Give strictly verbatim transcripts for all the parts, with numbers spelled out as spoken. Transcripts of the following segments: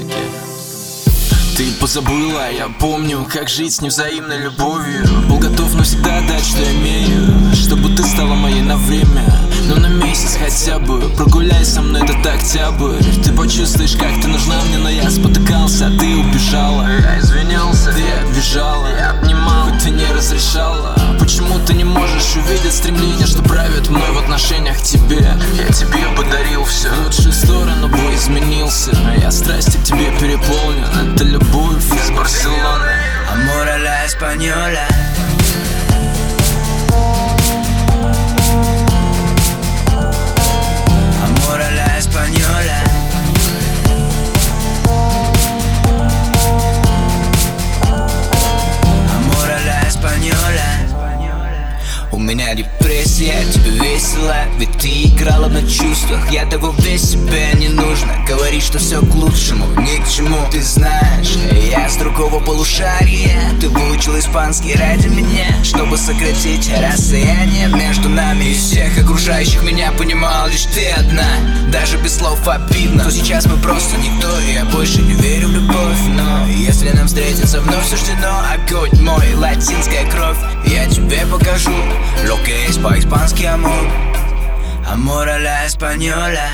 языке. Ты позабыла, я помню, как жить с невзаимной любовью. Был готов навсегда дать, что имею, чтобы ты стала моей на время. Но на месяц хотя бы прогуляй со мной этот октябрь. Ты почувствуешь, как ты нужна мне, но я спотыкался, а ты убежала. Я извинялся, ты обижала, я обнимал, хоть ты не разрешала. Почему ты не можешь увидеть стремление, что правит мной в отношениях к тебе? Я тебе подарил все, лучшую сторону бы изменился. Я страсти к тебе переполнен, это любовь из Барселоны. Amor a la española. Amor a la española. Amor a la española. У меня депрессия, тебе весело, ведь ты играла на чувствах. Я того весь себе не нужно. Говоришь, что все к лучшему, ни к чему. Ты знаешь, я с другого полушария. Ты выучил испанский ради меня, чтобы сократить расстояние между нами. Из всех окружающих меня понимал лишь ты одна. Даже без слов обидно, то сейчас мы просто никто. И я больше не верю в любовь, но если нам встретиться вновь суждено, огонь мой, латинская кровь, я тебе покажу lo que es pa-испанский amor. Amor a la española.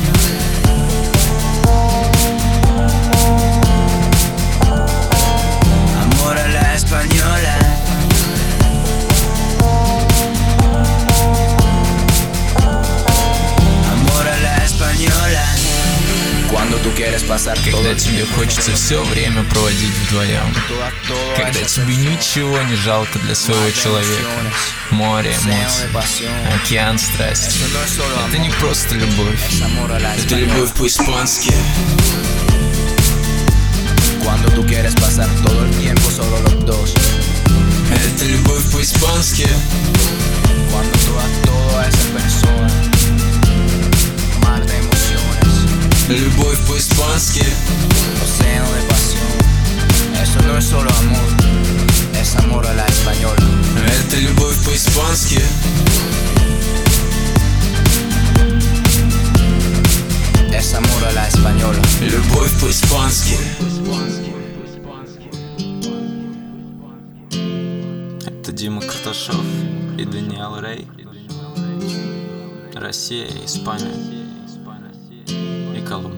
Amor a la española. Amor a la española. Cuando tú quieres pasar, когда тебе хочется все время проводить вдвоем, когда тебе ничего не жалко для своего человека. Море эмоций, океан страсти. Это не просто любовь, это любовь по-испански. Cuando tú quieres pasar todo el tiempo solo los dos. Это любовь по-испански. Cuando tú das todo a esa persona. Mar de emociones. Любовь по-испански. Océano de pasión. Eso no es solo amor, es amor a la española. Это любовь по-испански. Es amor a la española. Любовь по-испански. Это Дима Карташов и Даниэл Рей. Россия, Испания и Колумбия.